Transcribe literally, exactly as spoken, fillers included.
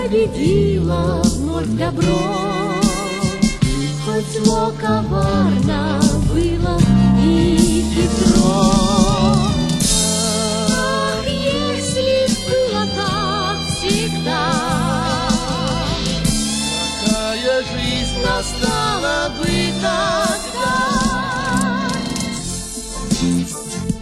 победило вновь добро. Хоть зло коварно было и хитро. Ах, если б было так всегда, какая жизнь настала бы тогда.